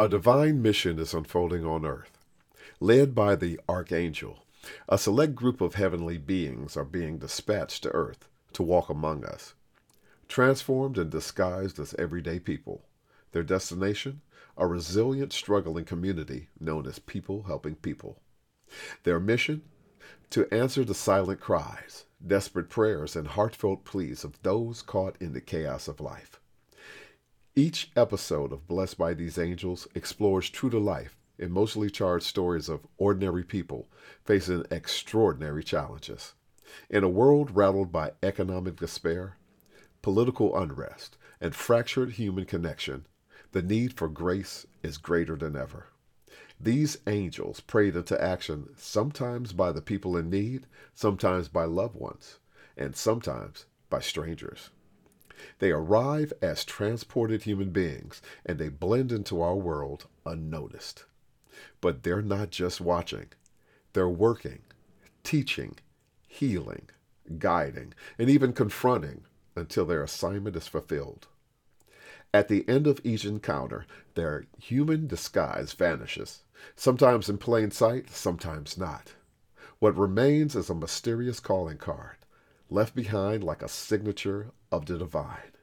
A divine mission is unfolding on earth. Led by the Archangel, a select group of heavenly beings are being dispatched to earth to walk among us. Transformed and disguised as everyday people. Their destination? A resilient, struggling community known as People Helping People. Their mission? To answer the silent cries, desperate prayers, and heartfelt pleas of those caught in the chaos of life. Each episode of Blessed by These Angels explores true to life, emotionally charged stories of ordinary people facing extraordinary challenges. In a world rattled by economic despair, political unrest, and fractured human connection, the need for grace is greater than ever. These angels prayed into action sometimes by the people in need, sometimes by loved ones, and sometimes by strangers. They arrive as transported human beings and they blend into our world unnoticed. But they're not just watching, they're working, teaching, healing, guiding, and even confronting until their assignment is fulfilled. At the end of each encounter, their human disguise vanishes, sometimes in plain sight, sometimes not. What remains is a mysterious calling card, left behind like a signature of the divine.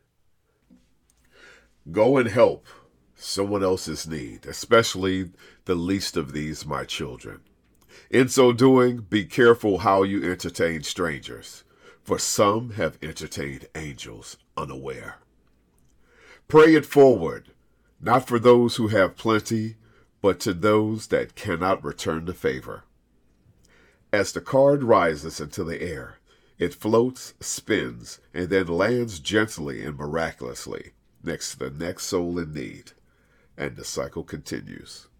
Go and help someone else's need, especially the least of these, my children. In so doing, be careful how you entertain strangers, for some have entertained angels unaware. Pray it forward, not for those who have plenty, but to those that cannot return the favor. As the card rises into the air, it floats, spins, and then lands gently and miraculously next to the next soul in need, and the cycle continues.